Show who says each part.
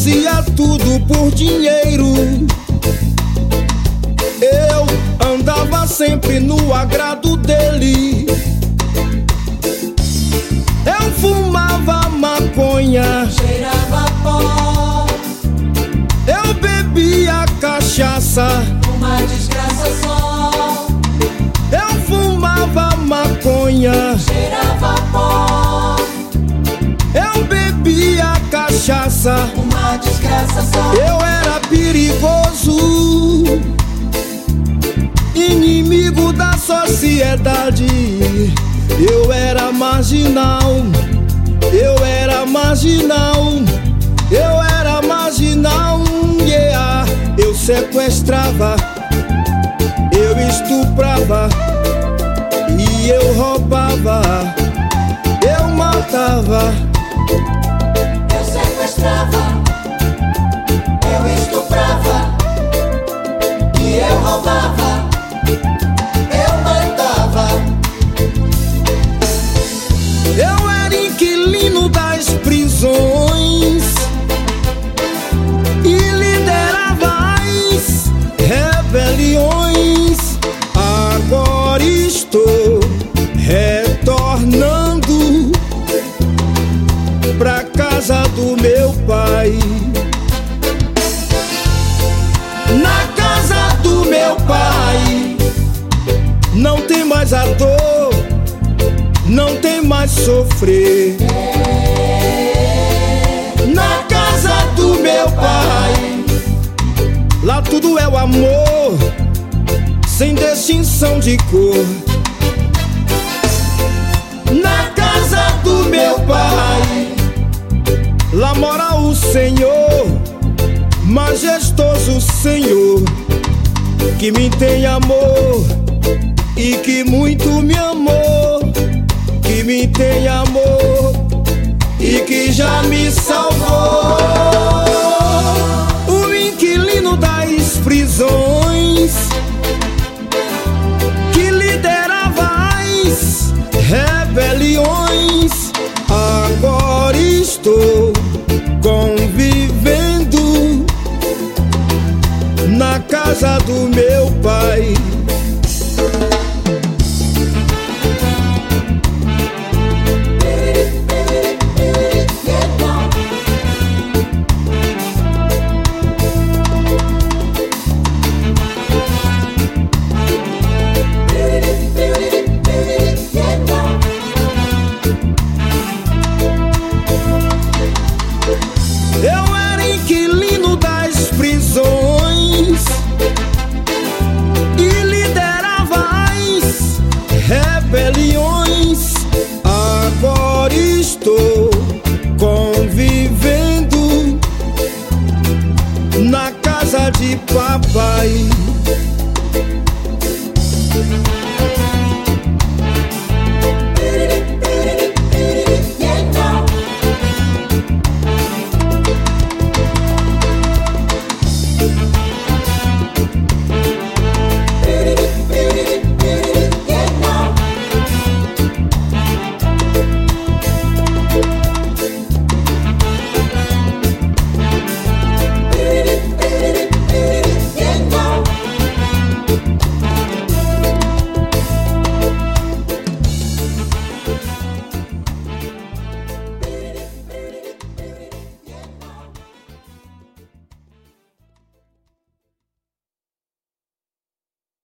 Speaker 1: fazia tudo por dinheiro. Eu andava sempre no agrado dele. Eu fumava maconha,
Speaker 2: cheirava pó,
Speaker 1: eu bebia cachaça,
Speaker 2: uma desgraça só.
Speaker 1: eu fumava maconha,
Speaker 2: Cheirava pó,
Speaker 1: eu bebia cachaça,
Speaker 2: uma desgraça só.
Speaker 1: eu era perigoso, inimigo da sociedade. Eu era marginal, eu era marginal, eu era marginal, yeah. Eu sequestrava, eu estuprava e eu roubava, eu matava.
Speaker 2: Eu sequestrava, eu estuprava e eu roubava, eu matava.
Speaker 1: Eu era inquilino das prisões e liderava as rebeliões. Agora estou retornando pra casa do meu pai. Na casa do meu pai não tem mais a dor, não tem mais sofrer. Na casa do meu pai, lá tudo é o amor, sem distinção de cor. Na casa do meu pai, lá mora o Senhor, majestoso Senhor, que me tem amor e que muito me amou, que me tem amor e que já me salvou. O inquilino das prisões que liderava as rebeliões. Agora estou convivendo na casa do meu pai.